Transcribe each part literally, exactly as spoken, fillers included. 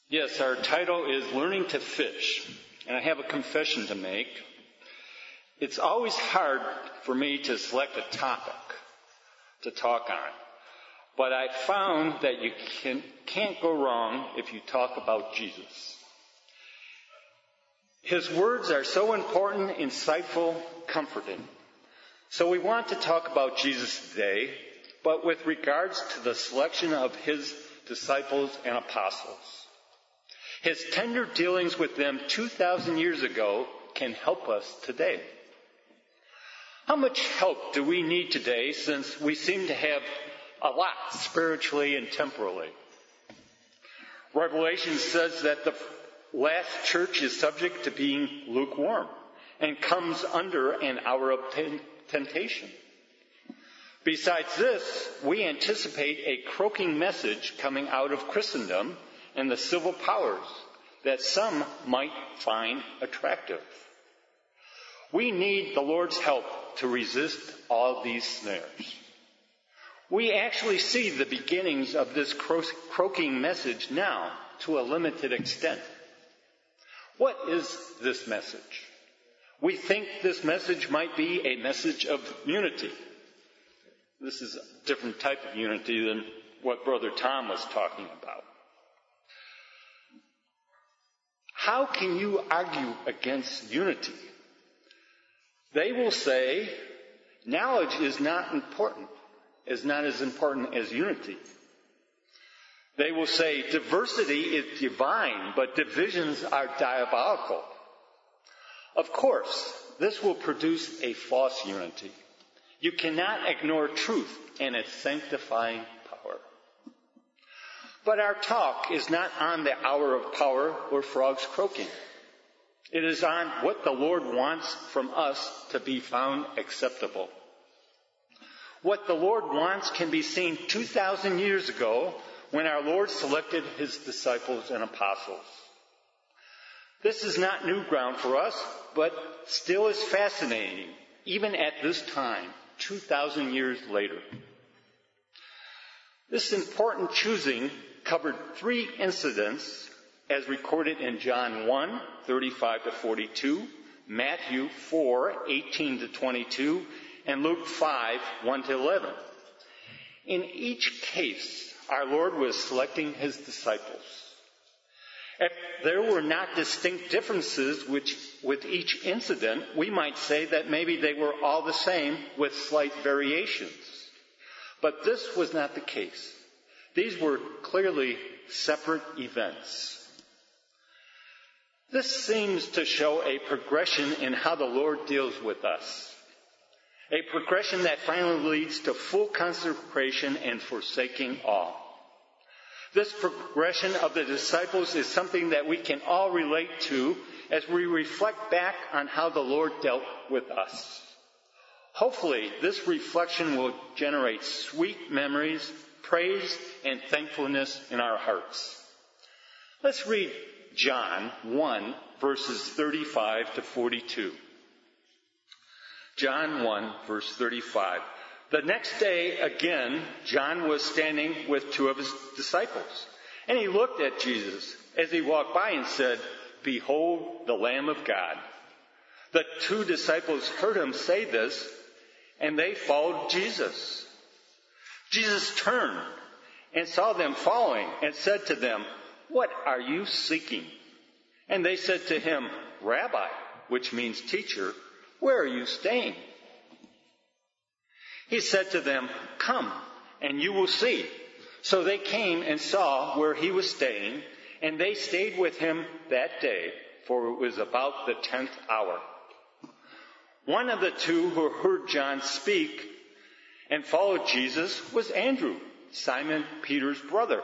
Yes, our title is Learning to Fish, and I have a confession to make. It's always hard for me to select a topic to talk on, but I found that you can, can't go wrong if you talk about Jesus. His words are so important, insightful, comforting. So we want to talk about Jesus today, but with regards to the selection of his disciples and apostles. His tender dealings with them two thousand years ago can help us today. How much help do we need today since we seem to have a lot spiritually and temporally? Revelation says that the last church is subject to being lukewarm and comes under an hour of temptation. Besides this, we anticipate a croaking message coming out of Christendom and the civil powers that some might find attractive. We need the Lord's help to resist all these snares. We actually see the beginnings of this cro- croaking message now to a limited extent. What is this message? We think this message might be a message of unity. This is a different type of unity than what Brother Tom was talking about. How can you argue against unity? They will say, knowledge is not important, is not as important as unity. They will say, diversity is divine, but divisions are diabolical. Of course, this will produce a false unity. You cannot ignore truth and its sanctifying power. But our talk is not on the hour of power or frogs croaking. It is on what the Lord wants from us to be found acceptable. What the Lord wants can be seen two thousand years ago when our Lord selected his disciples and apostles. This is not new ground for us, but still is fascinating, even at this time, two thousand years later. This important choosing covered three incidents as recorded in John one, thirty-five to forty-two, Matthew four, eighteen to twenty-two, and Luke five, one to eleven. In each case, our Lord was selecting his disciples. If there were not distinct differences which, with each incident, we might say that maybe they were all the same with slight variations. But this was not the case. These were clearly separate events. This seems to show a progression in how the Lord deals with us. A progression that finally leads to full consecration and forsaking all. This progression of the disciples is something that we can all relate to as we reflect back on how the Lord dealt with us. Hopefully, this reflection will generate sweet memories, praise, and thankfulness in our hearts. Let's read John one, verses thirty-five to forty-two. John one, verse thirty-five. The next day, again, John was standing with two of his disciples. And he looked at Jesus as he walked by and said, "Behold, the Lamb of God." The two disciples heard him say this, and they followed Jesus. Jesus turned and saw them following and said to them, "What are you seeking?" And they said to him, "Rabbi," which means teacher, "where are you staying?" He said to them, "Come, and you will see." So they came and saw where he was staying, and they stayed with him that day, for it was about the tenth hour. One of the two who heard John speak and followed Jesus was Andrew, Simon Peter's brother.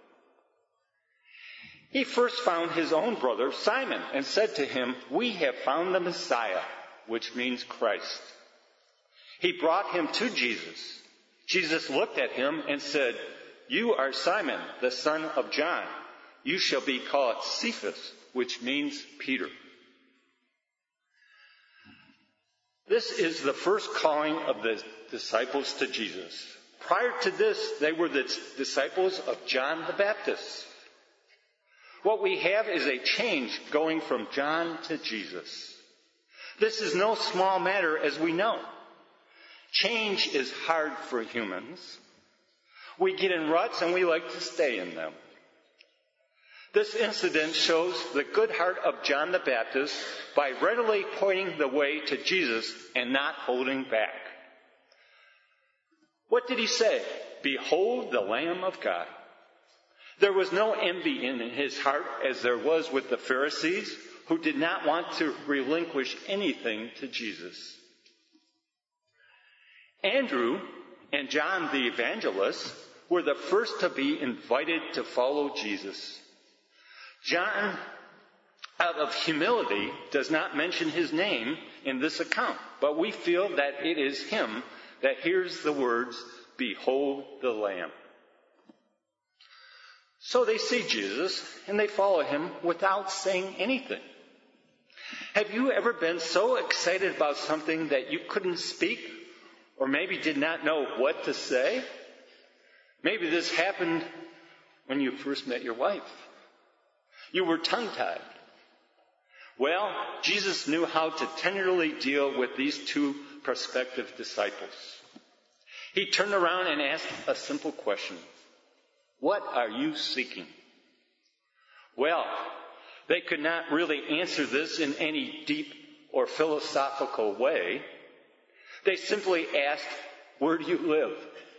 He first found his own brother, Simon, and said to him, "We have found the Messiah," which means Christ. He brought him to Jesus. Jesus looked at him and said, "You are Simon, the son of John. You shall be called Cephas," which means Peter. This is the first calling of the disciples to Jesus. Prior to this, they were the disciples of John the Baptist. What we have is a change going from John to Jesus. This is no small matter, as we know. Change is hard for humans. We get in ruts and we like to stay in them. This incident shows the good heart of John the Baptist by readily pointing the way to Jesus and not holding back. What did he say? Behold the Lamb of God. There was no envy in his heart as there was with the Pharisees, who did not want to relinquish anything to Jesus. Andrew and John the evangelist were the first to be invited to follow Jesus. John, out of humility, does not mention his name in this account, but we feel that it is him that hears the words, "Behold the Lamb." So they see Jesus and they follow him without saying anything. Have you ever been so excited about something that you couldn't speak, or maybe did not know what to say? Maybe this happened when you first met your wife. You were tongue-tied. Well, Jesus knew how to tenderly deal with these two prospective disciples. He turned around and asked a simple question. What are you seeking? Well, they could not really answer this in any deep or philosophical way. They simply asked, where do you live?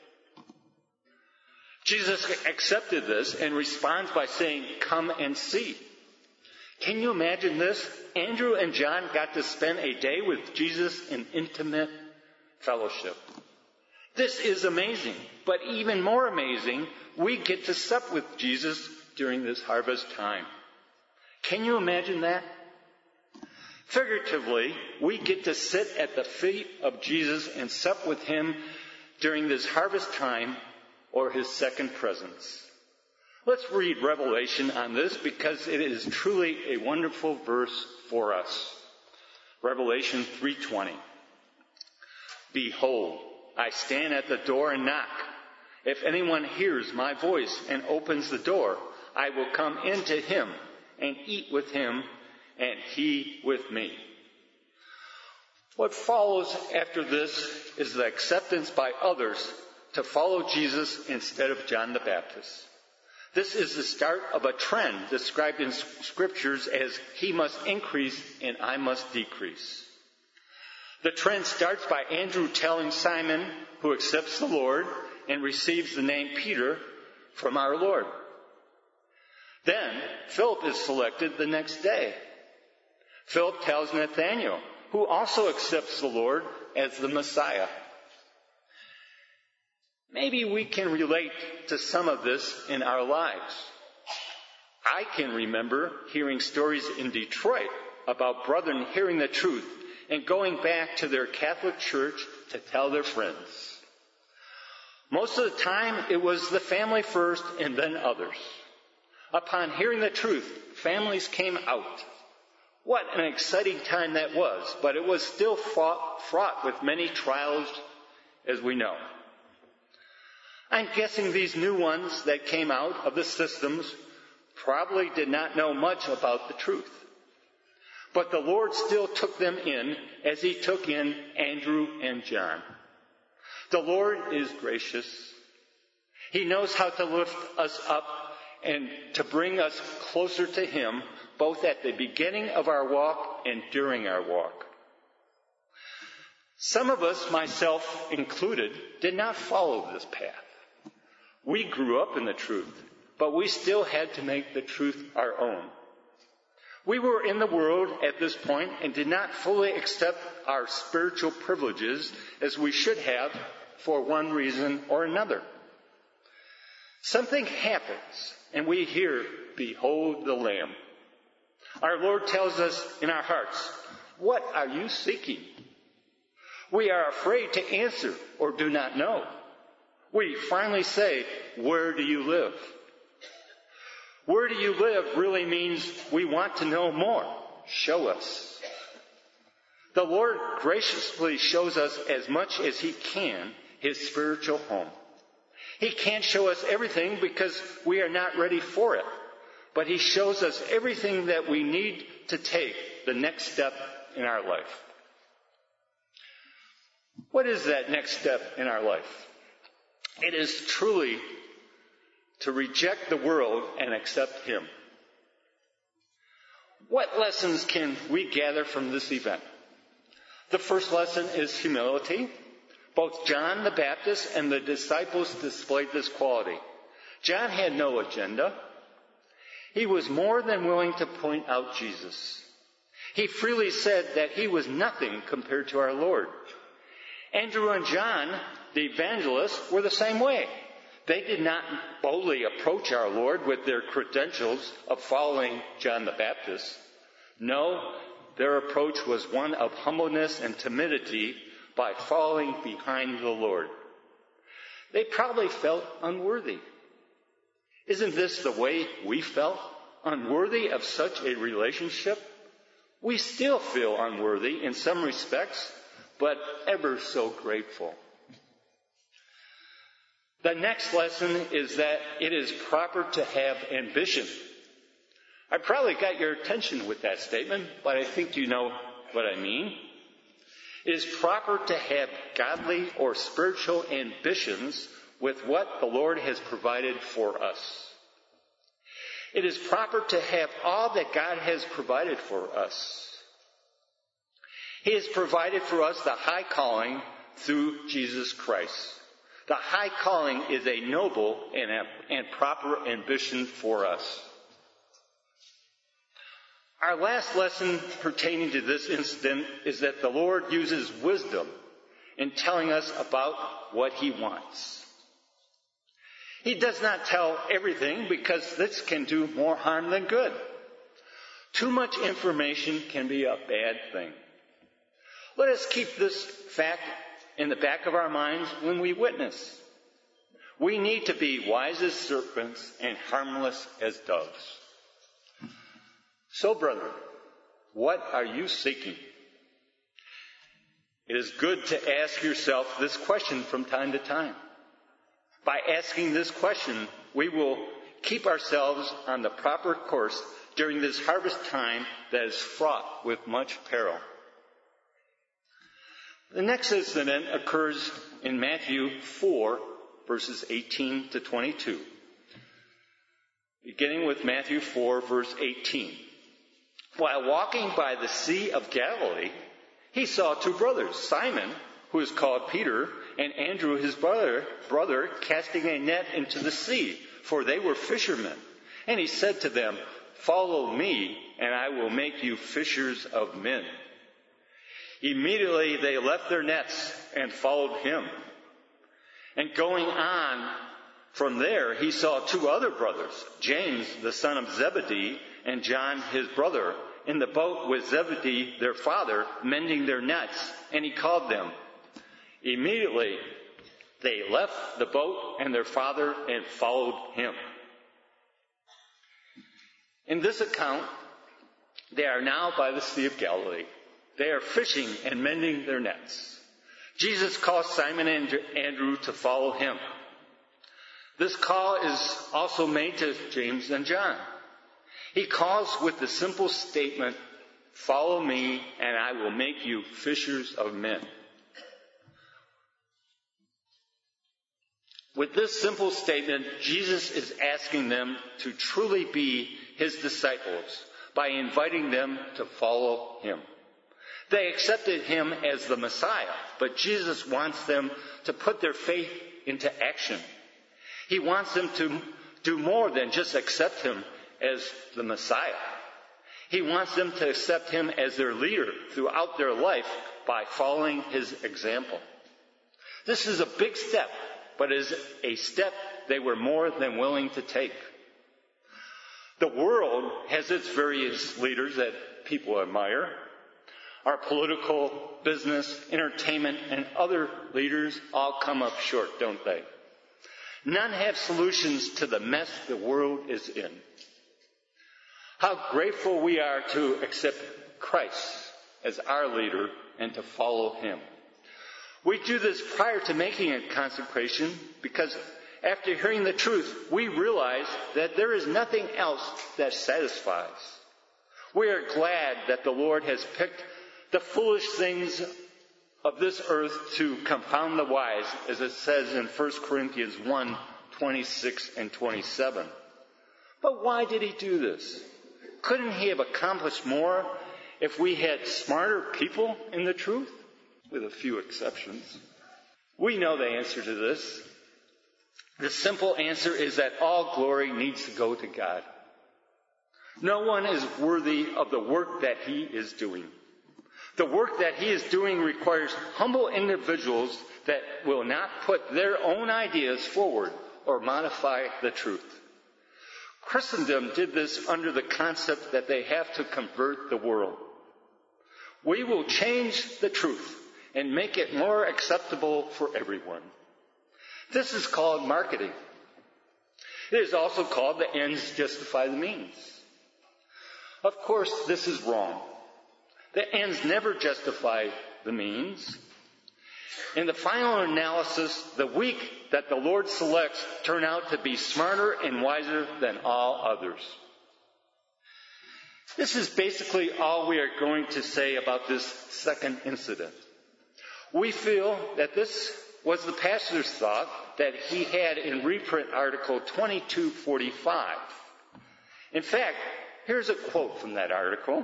Jesus accepted this and responds by saying, come and see. Can you imagine this? Andrew and John got to spend a day with Jesus in intimate fellowship. This is amazing, but even more amazing, we get to sup with Jesus during this harvest time. Can you imagine that? Figuratively, we get to sit at the feet of Jesus and sup with him during this harvest time or his second presence. Let's read Revelation on this because it is truly a wonderful verse for us. Revelation three twenty. Behold, I stand at the door and knock. If anyone hears my voice and opens the door, I will come into him and eat with him and he with me. What follows after this is the acceptance by others to follow Jesus instead of John the Baptist. This is the start of a trend described in scriptures as he must increase and I must decrease. The trend starts by Andrew telling Simon, who accepts the Lord and receives the name Peter from our Lord. Then Philip is selected the next day. Philip tells Nathanael, who also accepts the Lord as the Messiah. Maybe we can relate to some of this in our lives. I can remember hearing stories in Detroit about brethren hearing the truth and going back to their Catholic church to tell their friends. Most of the time, it was the family first and then others. Upon hearing the truth, families came out. What an exciting time that was, but it was still fraught, fraught with many trials, as we know. I'm guessing these new ones that came out of the systems probably did not know much about the truth. But the Lord still took them in as he took in Andrew and John. The Lord is gracious. He knows how to lift us up and to bring us closer to him, both at the beginning of our walk and during our walk. Some of us, myself included, did not follow this path. We grew up in the truth, but we still had to make the truth our own. We were in the world at this point and did not fully accept our spiritual privileges as we should have for one reason or another. Something happens and we hear, behold the Lamb. Our Lord tells us in our hearts, what are you seeking? We are afraid to answer or do not know. We finally say, where do you live? Where do you live really means we want to know more. Show us. The Lord graciously shows us as much as he can his spiritual home. He can't show us everything because we are not ready for it. but he shows us everything that we need to take the next step in our life. What is that next step in our life? It is truly to reject the world and accept him. What lessons can we gather from this event? The first lesson is humility. Both John the Baptist and the disciples displayed this quality. John had no agenda. He was more than willing to point out Jesus. He freely said that he was nothing compared to our Lord. Andrew and John, the evangelists, were the same way. They did not boldly approach our Lord with their credentials of following John the Baptist. No, their approach was one of humbleness and timidity by following behind the Lord. They probably felt unworthy. Isn't this the way we felt? Unworthy of such a relationship? We still feel unworthy in some respects, but ever so grateful. The next lesson is that it is proper to have ambition. I probably got your attention with that statement, but I think you know what I mean. It is proper to have godly or spiritual ambitions with what the Lord has provided for us. It is proper to have all that God has provided for us. He has provided for us the high calling through Jesus Christ. The high calling is a noble and, a, and proper ambition for us. Our last lesson pertaining to this incident is that the Lord uses wisdom in telling us about what he wants. He does not tell everything because this can do more harm than good. Too much information can be a bad thing. Let us keep this fact in the back of our minds when we witness. We need to be wise as serpents and harmless as doves. So, brethren, what are you seeking? It is good to ask yourself this question from time to time. By asking this question, we will keep ourselves on the proper course during this harvest time that is fraught with much peril. The next incident occurs in Matthew four, verses eighteen to twenty-two. Beginning with Matthew four, verse eighteen. While walking by the Sea of Galilee, he saw two brothers, Simon, who is called Peter, and Andrew, his brother, brother, casting a net into the sea, for they were fishermen. And he said to them, "Follow me, and I will make you fishers of men." Immediately they left their nets and followed him. And going on from there, he saw two other brothers, James, the son of Zebedee, and John, his brother, in the boat with Zebedee, their father, mending their nets, and he called them. Immediately they left the boat and their father and followed him. In this account, they are now by the Sea of Galilee. They are fishing and mending their nets. Jesus calls Simon and Andrew to follow him. This call is also made to James and John. He calls with the simple statement, "Follow me, and I will make you fishers of men." With this simple statement, Jesus is asking them to truly be his disciples by inviting them to follow him. They accepted him as the Messiah, but Jesus wants them to put their faith into action. He wants them to do more than just accept him as the Messiah. He wants them to accept him as their leader throughout their life by following his example. This is a big step, but is a step they were more than willing to take. The world has its various leaders that people admire. Our political, business, entertainment, and other leaders all come up short, don't they? None have solutions to the mess the world is in. How grateful we are to accept Christ as our leader and to follow him. We do this prior to making a consecration because After hearing the truth, we realize that there is nothing else that satisfies. We are glad that the Lord has picked the foolish things of this earth to confound the wise, as it says in First Corinthians one, twenty-six and twenty-seven. But why did he do this? Couldn't he have accomplished more if we had smarter people in the truth? With a few exceptions. We know the answer to this. The simple answer is that all glory needs to go to God. No one is worthy of the work that he is doing. The work that he is doing requires humble individuals that will not put their own ideas forward or modify the truth. Christendom did this under the concept that they have to convert the world. We will change the truth and make it more acceptable for everyone. This is called marketing. It is also called the ends justify the means. Of course, this is wrong. The ends never justify the means. In the final analysis, the weak that the Lord selects turn out to be smarter and wiser than all others. This is basically all we are going to say about this second incident. We feel that this was the pastor's thought that he had in reprint article twenty-two forty-five. In fact, here's a quote from that article.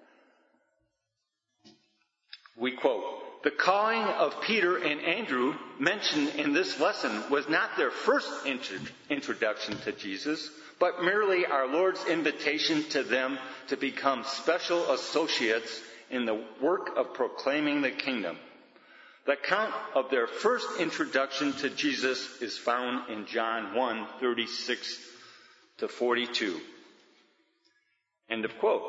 We quote, "The calling of Peter and Andrew mentioned in this lesson was not their first intro- introduction to Jesus, but merely our Lord's invitation to them to become special associates in the work of proclaiming the kingdom. The account of their first introduction to Jesus is found in John one, thirty-six to forty-two. End of quote.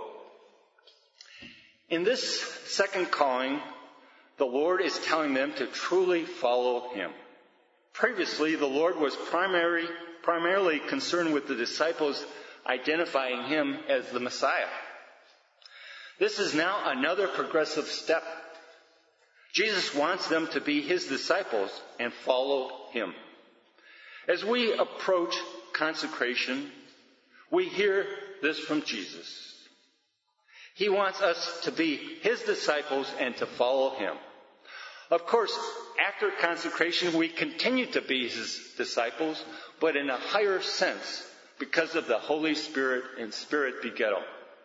In this second calling, the Lord is telling them to truly follow him. Previously, the Lord was primary, primarily concerned with the disciples identifying him as the Messiah. This is now another progressive step. Jesus wants them to be his disciples and follow him. As we approach consecration, we hear this from Jesus. He wants us to be his disciples and to follow him. Of course, after consecration, we continue to be his disciples, but in a higher sense because of the Holy Spirit and Spirit Begettal.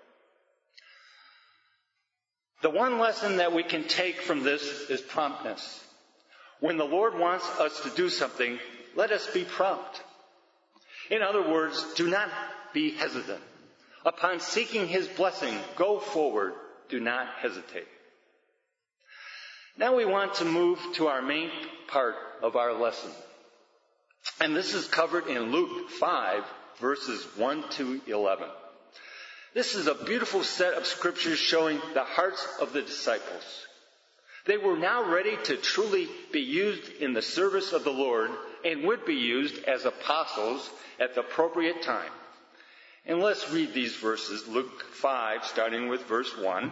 The one lesson that we can take from this is promptness. When the Lord wants us to do something, let us be prompt. In other words, do not be hesitant. Upon seeking his blessing, go forward. Do not hesitate. Now we want to move to our main part of our lesson. And this is covered in Luke five, verses one to eleven. This is a beautiful set of scriptures showing the hearts of the disciples. They were now ready to truly be used in the service of the Lord and would be used as apostles at the appropriate time. And let's read these verses, Luke five, starting with verse one.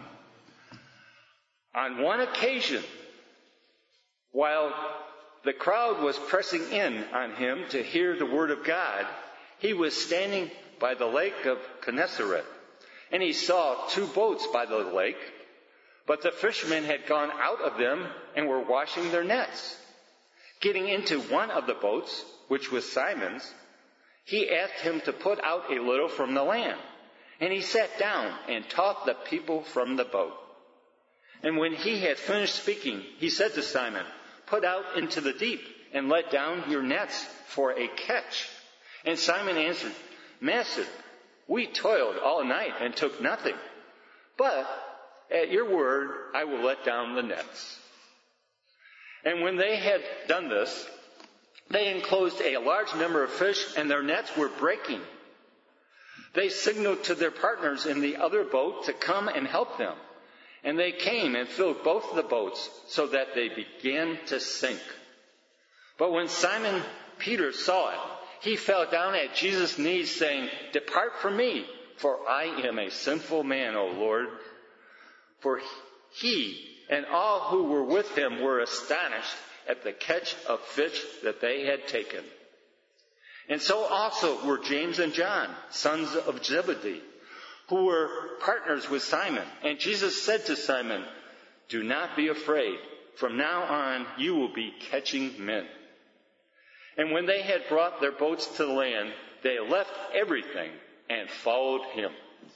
On one occasion, while the crowd was pressing in on him to hear the word of God, he was standing by the lake of Gennesaret. And he saw two boats by the lake, but the fishermen had gone out of them and were washing their nets. Getting into one of the boats, which was Simon's, he asked him to put out a little from the land. And he sat down and taught the people from the boat. And when he had finished speaking, he said to Simon, "Put out into the deep and let down your nets for a catch." And Simon answered, "Master, we toiled all night and took nothing. But at your word, I will let down the nets." And when they had done this, they enclosed a large number of fish, and their nets were breaking. They signaled to their partners in the other boat to come and help them. And they came and filled both the boats so that they began to sink. But when Simon Peter saw it, he fell down at Jesus' knees, saying, "Depart from me, for I am a sinful man, O Lord." For he and all who were with him were astonished at the catch of fish that they had taken. And so also were James and John, sons of Zebedee, who were partners with Simon. And Jesus said to Simon, "Do not be afraid. From now on you will be catching men." And when they had brought their boats to the land, they left everything and followed him.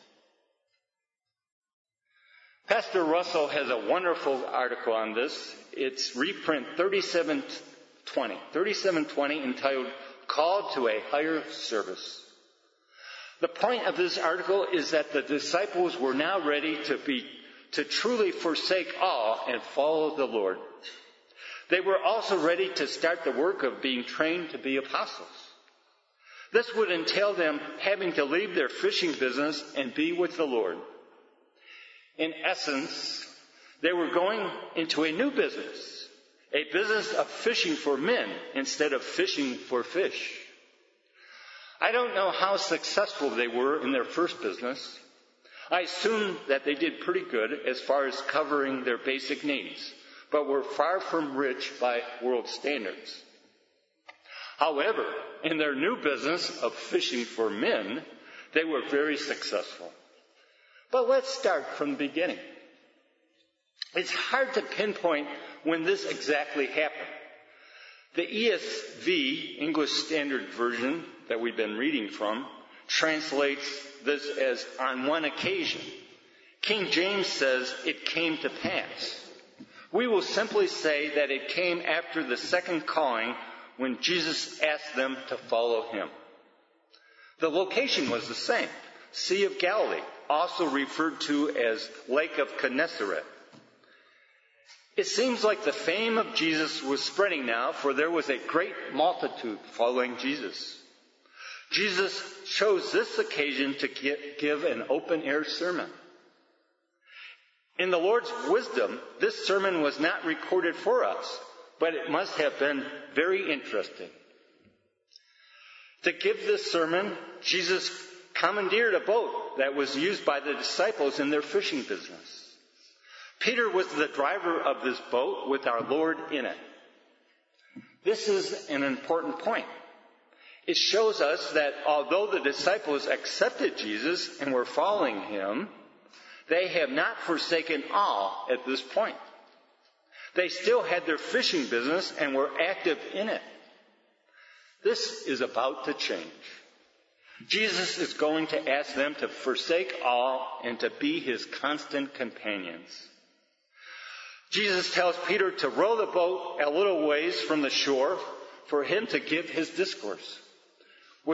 Pastor Russell has a wonderful article on this. It's reprint thirty-seven twenty, thirty-seven twenty, entitled "Called to a Higher Service." The point of this article is that the disciples were now ready to be to truly forsake all and follow the Lord. They were also ready to start the work of being trained to be apostles. This would entail them having to leave their fishing business and be with the Lord. In essence, they were going into a new business, a business of fishing for men instead of fishing for fish. I don't know how successful they were in their first business. I assume that they did pretty good as far as covering their basic needs, but were far from rich by world standards. However, in their new business of fishing for men, they were very successful. But let's start from the beginning. It's hard to pinpoint when this exactly happened. The E S V, English Standard Version, that we've been reading from, translates this as "on one occasion." King James says it came to pass. We will simply say that it came after the second calling when Jesus asked them to follow him. The location was the same, Sea of Galilee, also referred to as Lake of Gennesaret. It seems like the fame of Jesus was spreading now, for there was a great multitude following Jesus. Jesus chose this occasion to give an open-air sermon. In the Lord's wisdom, this sermon was not recorded for us, but it must have been very interesting. To give this sermon, Jesus commandeered a boat that was used by the disciples in their fishing business. Peter was the driver of this boat with our Lord in it. This is an important point. It shows us that although the disciples accepted Jesus and were following him, they have not forsaken all at this point. They still had their fishing business and were active in it. This is about to change. Jesus is going to ask them to forsake all and to be his constant companions. Jesus tells Peter to row the boat a little ways from the shore for him to give his discourse. With,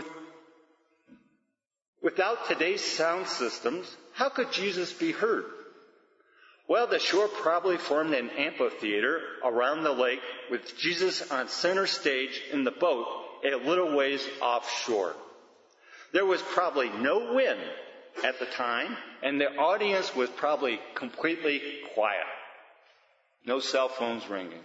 without today's sound systems, how could Jesus be heard? Well, the shore probably formed an amphitheater around the lake with Jesus on center stage in the boat a little ways offshore. There was probably no wind at the time, and the audience was probably completely quiet. No cell phones ringing.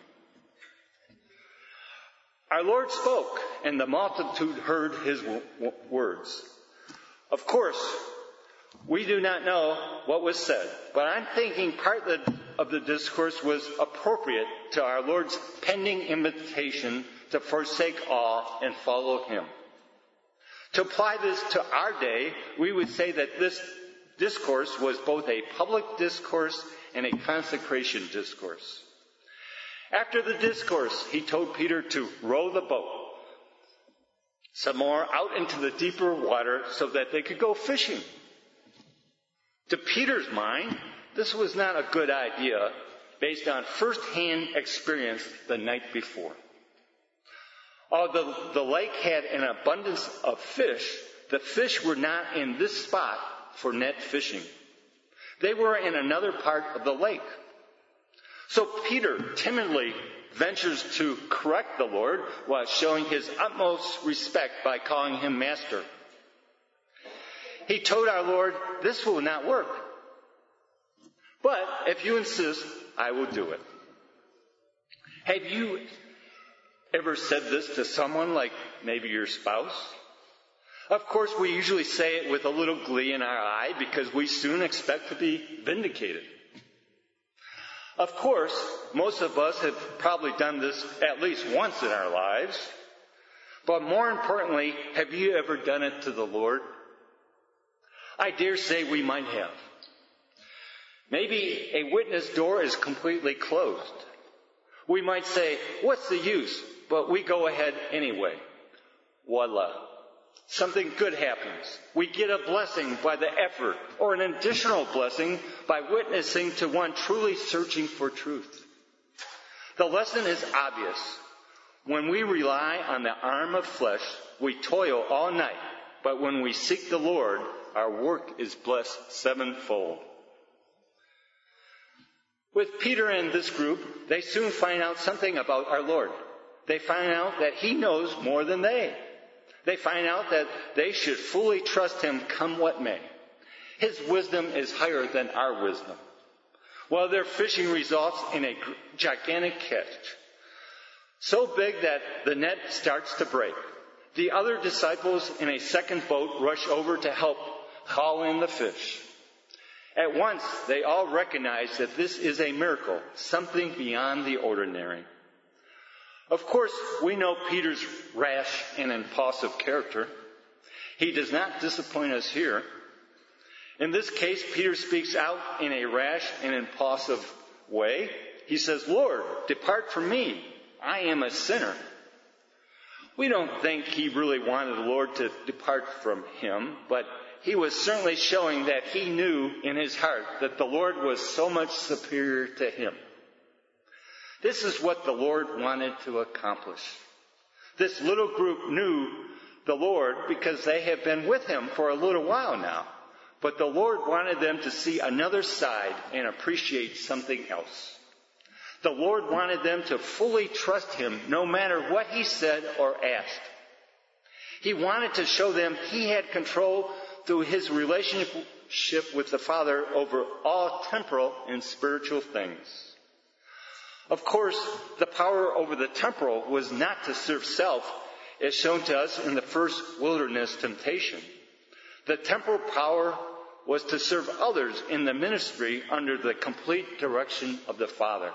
Our Lord spoke, and the multitude heard his w- w- words. Of course, we do not know what was said, but I'm thinking part of the, of the discourse was appropriate to our Lord's pending invitation to forsake all and follow him. To apply this to our day, we would say that this discourse was both a public discourse and a consecration discourse. After the discourse, he told Peter to row the boat some more out into the deeper water so that they could go fishing. To Peter's mind, this was not a good idea based on first-hand experience the night before. Although the lake had an abundance of fish, the fish were not in this spot for net fishing. They were in another part of the lake. So Peter timidly ventures to correct the Lord while showing his utmost respect by calling him master. He told our Lord, "This will not work. But if you insist, I will do it." Have you ever said this to someone, like maybe your spouse? Of course, we usually say it with a little glee in our eye because we soon expect to be vindicated. Of course, most of us have probably done this at least once in our lives. But more importantly, have you ever done it to the Lord? I dare say we might have. Maybe a witness door is completely closed. We might say, what's the use? But we go ahead anyway. Voila. Something good happens. We get a blessing by the effort, or an additional blessing by witnessing to one truly searching for truth. The lesson is obvious. When we rely on the arm of flesh, we toil all night. But when we seek the Lord, our work is blessed sevenfold. With Peter and this group, they soon find out something about our Lord. They find out that He knows more than they. They find out that they should fully trust Him come what may. His wisdom is higher than our wisdom. Well, their fishing results in a gigantic catch. So big that the net starts to break. The other disciples in a second boat rush over to help haul in the fish. At once, they all recognize that this is a miracle, something beyond the ordinary. Of course, we know Peter's rash and impulsive character. He does not disappoint us here. In this case, Peter speaks out in a rash and impulsive way. He says, Lord, depart from me. I am a sinner. We don't think he really wanted the Lord to depart from him, but he was certainly showing that he knew in his heart that the Lord was so much superior to him. This is what the Lord wanted to accomplish. This little group knew the Lord because they have been with him for a little while now. But the Lord wanted them to see another side and appreciate something else. The Lord wanted them to fully trust him no matter what he said or asked. He wanted to show them he had control through his relationship with the Father over all temporal and spiritual things. Of course, the power over the temporal was not to serve self, as shown to us in the first wilderness temptation. The temporal power was to serve others in the ministry under the complete direction of the Father.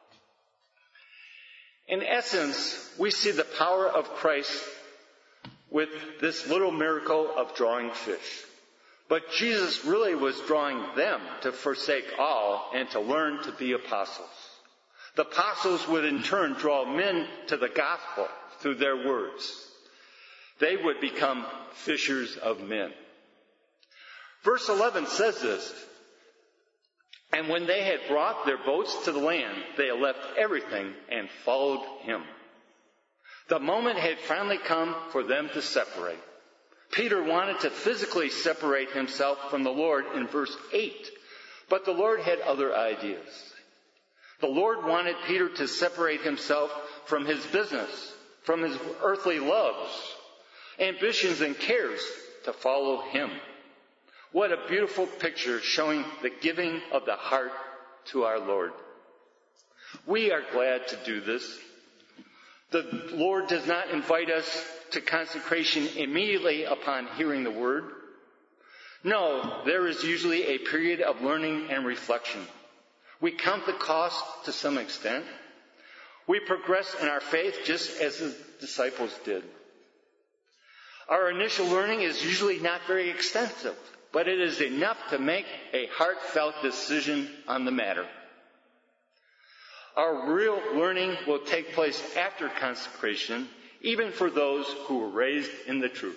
In essence, we see the power of Christ with this little miracle of drawing fish. But Jesus really was drawing them to forsake all and to learn to be apostles. The apostles would in turn draw men to the gospel through their words. They would become fishers of men. Verse eleven says this, and when they had brought their boats to the land, they left everything and followed him. The moment had finally come for them to separate. Peter wanted to physically separate himself from the Lord in verse eight, but the Lord had other ideas. The Lord wanted Peter to separate himself from his business, from his earthly loves, ambitions, and cares to follow him. What a beautiful picture showing the giving of the heart to our Lord. We are glad to do this. The Lord does not invite us to consecration immediately upon hearing the word. No, there is usually a period of learning and reflection. We count the cost to some extent. We progress in our faith just as the disciples did. Our initial learning is usually not very extensive, but it is enough to make a heartfelt decision on the matter. Our real learning will take place after consecration, even for those who were raised in the truth.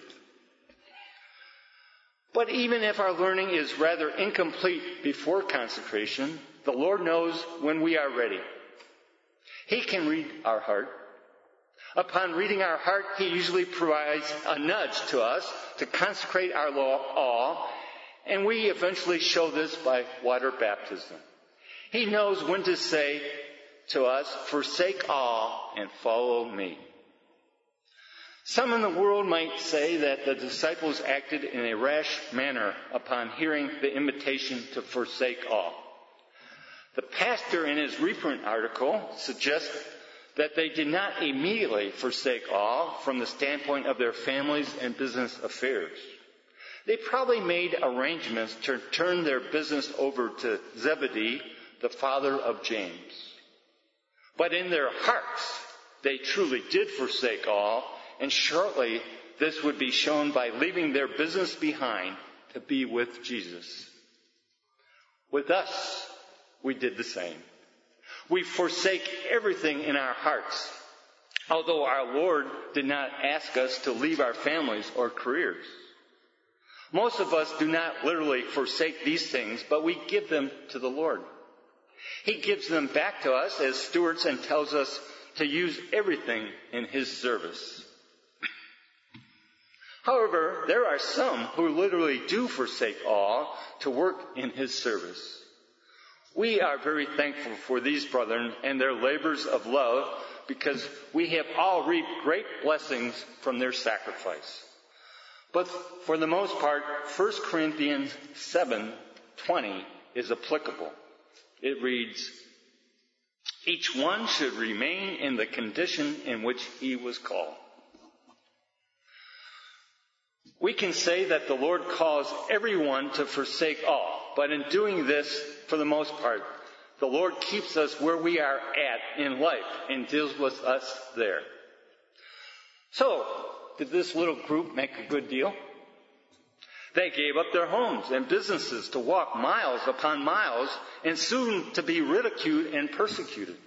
But even if our learning is rather incomplete before consecration, the Lord knows when we are ready. He can read our heart. Upon reading our heart, he usually provides a nudge to us to consecrate our all, and we eventually show this by water baptism. He knows when to say to us, forsake all and follow me. Some in the world might say that the disciples acted in a rash manner upon hearing the invitation to forsake all. The pastor in his reprint article suggests that they did not immediately forsake all from the standpoint of their families and business affairs. They probably made arrangements to turn their business over to Zebedee, the father of James. But in their hearts, they truly did forsake all and shortly this would be shown by leaving their business behind to be with Jesus. With us, we did the same. We forsake everything in our hearts, although our Lord did not ask us to leave our families or careers. Most of us do not literally forsake these things, but we give them to the Lord. He gives them back to us as stewards and tells us to use everything in His service. However, there are some who literally do forsake all to work in His service. We are very thankful for these brethren and their labors of love because we have all reaped great blessings from their sacrifice. But for the most part, First Corinthians seven twenty is applicable. It reads, "Each one should remain in the condition in which he was called." We can say that the Lord calls everyone to forsake all, but in doing this, for the most part, the Lord keeps us where we are at in life and deals with us there. So, did this little group make a good deal? They gave up their homes and businesses to walk miles upon miles and soon to be ridiculed and persecuted.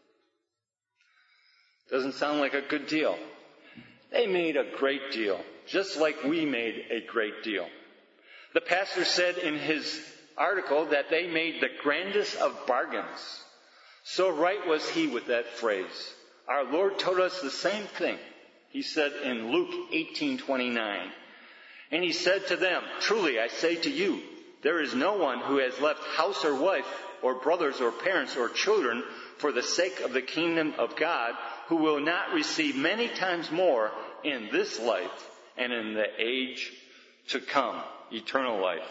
Doesn't sound like a good deal. They made a great deal, just like we made a great deal. The pastor said in his article that they made the grandest of bargains. So right was he with that phrase. Our Lord told us the same thing. He said in Luke eighteen twenty-nine, and He said to them, "Truly I say to you, there is no one who has left house or wife or brothers or parents or children for the sake of the kingdom of God who will not receive many times more in this life and in the age to come, eternal life."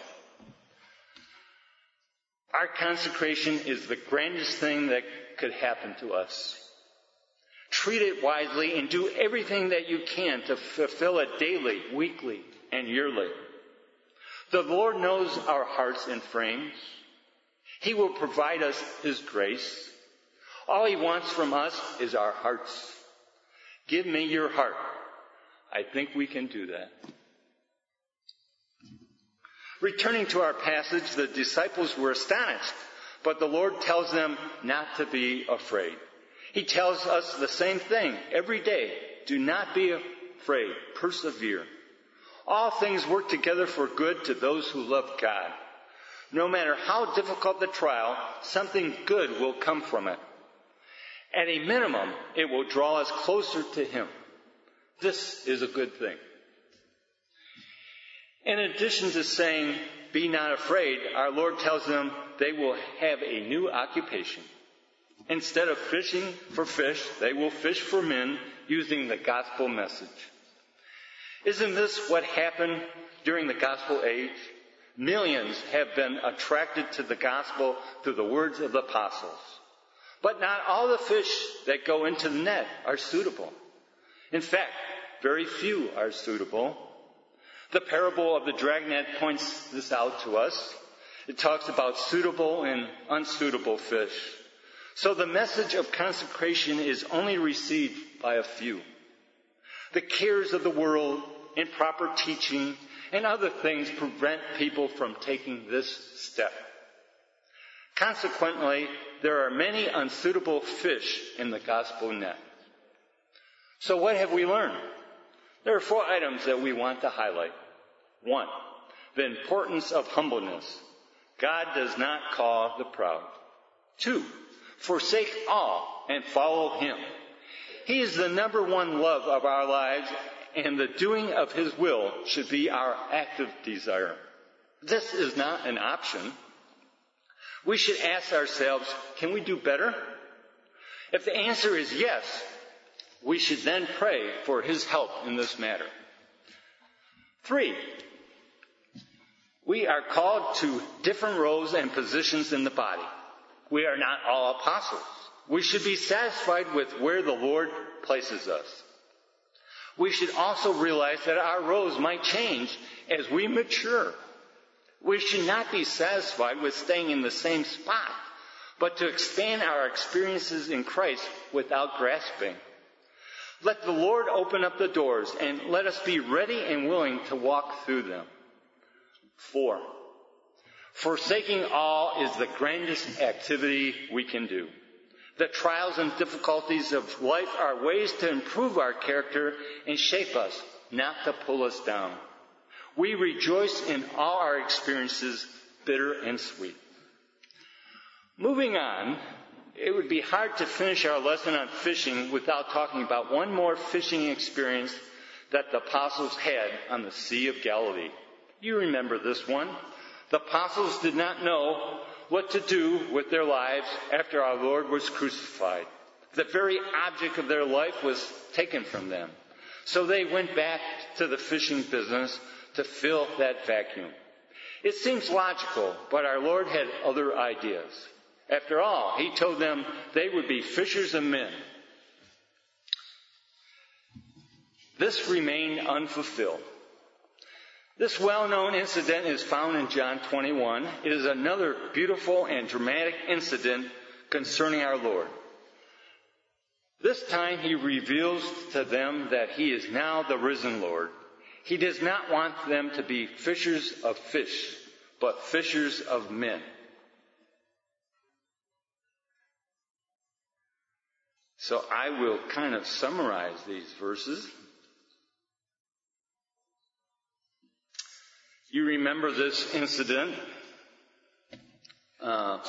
Our consecration is the grandest thing that could happen to us. Treat it wisely and do everything that you can to fulfill it daily, weekly, and yearly. The Lord knows our hearts and frames. He will provide us His grace. All He wants from us is our hearts. Give me your heart. I think we can do that. Returning to our passage, the disciples were astonished, but the Lord tells them not to be afraid. He tells us the same thing every day. Do not be afraid. Persevere. All things work together for good to those who love God. No matter how difficult the trial, something good will come from it. At a minimum, it will draw us closer to Him. This is a good thing. In addition to saying, "Be not afraid," our Lord tells them they will have a new occupation. Instead of fishing for fish, they will fish for men using the gospel message. Isn't this what happened during the gospel age? Millions have been attracted to the gospel through the words of the apostles. But not all the fish that go into the net are suitable. In fact, very few are suitable. The parable of the dragnet points this out to us. It talks about suitable and unsuitable fish. So the message of consecration is only received by a few. The cares of the world, improper teaching, and other things prevent people from taking this step. Consequently, there are many unsuitable fish in the gospel net. So what have we learned? There are four items that we want to highlight. One, the importance of humbleness. God does not call the proud. Two, forsake all and follow Him. He is the number one love of our lives, and the doing of His will should be our active desire. This is not an option. We should ask ourselves, can we do better? If the answer is yes, we should then pray for His help in this matter. Three, we are called to different roles and positions in the body. We are not all apostles. We should be satisfied with where the Lord places us. We should also realize that our roles might change as we mature. We should not be satisfied with staying in the same spot, but to expand our experiences in Christ without grasping. Let the Lord open up the doors, and let us be ready and willing to walk through them. Four, forsaking all is the grandest activity we can do. The trials and difficulties of life are ways to improve our character and shape us, not to pull us down. We rejoice in all our experiences, bitter and sweet. Moving on, it would be hard to finish our lesson on fishing without talking about one more fishing experience that the apostles had on the Sea of Galilee. You remember this one. The apostles did not know what to do with their lives after our Lord was crucified. The very object of their life was taken from them. So they went back to the fishing business to fill that vacuum. It seems logical, but our Lord had other ideas. After all, He told them they would be fishers of men. This remained unfulfilled. This well-known incident is found in John twenty-one. It is another beautiful and dramatic incident concerning our Lord. This time He reveals to them that He is now the risen Lord. He does not want them to be fishers of fish, but fishers of men. So I will kind of summarize these verses. You remember this incident. Uh,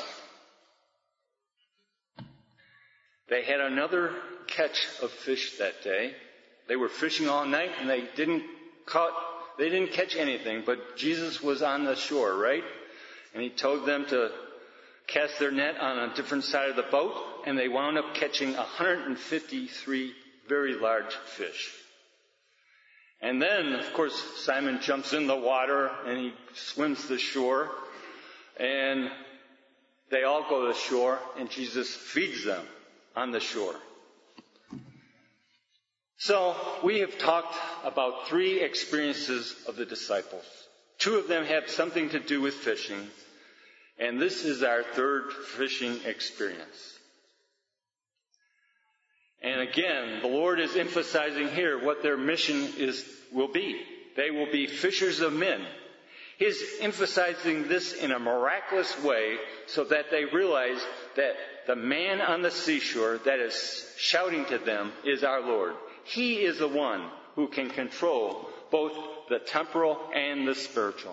they had another catch of fish that day. They were fishing all night and they didn't caught, they didn't catch anything, but Jesus was on the shore, right? And He told them to cast their net on a different side of the boat, and they wound up catching one hundred fifty-three very large fish. And then, of course, Simon jumps in the water and he swims to the shore, and they all go to the shore, and Jesus feeds them on the shore. So, we have talked about three experiences of the disciples. Two of them have something to do with fishing, and this is our third fishing experience. And again, the Lord is emphasizing here what their mission is will be. They will be fishers of men. He is emphasizing this in a miraculous way so that they realize that the man on the seashore that is shouting to them is our Lord. He is the one who can control both the temporal and the spiritual.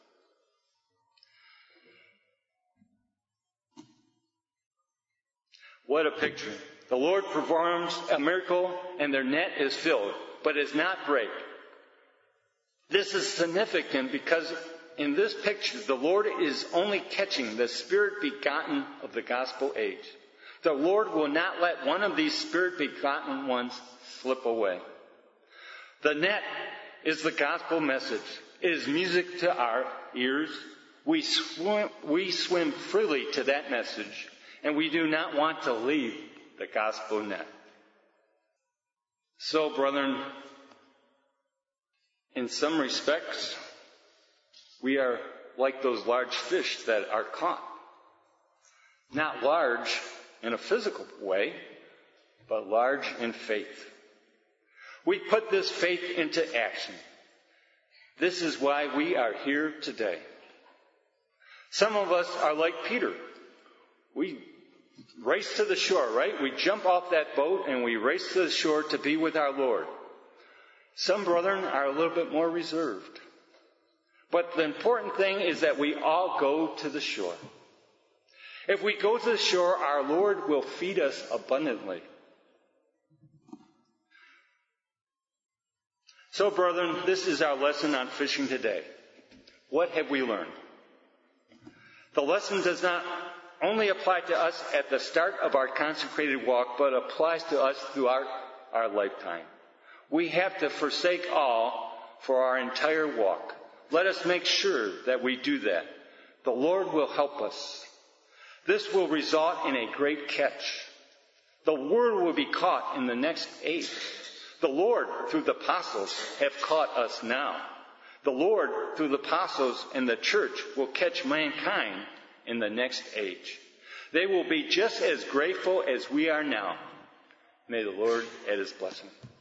What a picture. The Lord performs a miracle and their net is filled, but is not break. This is significant because in this picture, the Lord is only catching the Spirit begotten of the gospel age. The Lord will not let one of these Spirit begotten ones slip away. The net is the gospel message. It is music to our ears. We swim, we swim freely to that message, and we do not want to leave the gospel net. So, brethren, in some respects, we are like those large fish that are caught. Not large in a physical way, but large in faith. We put this faith into action. This is why we are here today. Some of us are like Peter. We race to the shore, right? We jump off that boat and we race to the shore to be with our Lord. Some brethren are a little bit more reserved. But the important thing is that we all go to the shore. If we go to the shore, our Lord will feed us abundantly. So, brethren, this is our lesson on fishing today. What have we learned? The lesson does not only apply to us at the start of our consecrated walk, but applies to us throughout our lifetime. We have to forsake all for our entire walk. Let us make sure that we do that. The Lord will help us. This will result in a great catch. The word will be caught in the next age. The Lord, through the apostles, have caught us now. The Lord, through the apostles and the church, will catch mankind in the next age. They will be just as grateful as we are now. May the Lord add his blessing.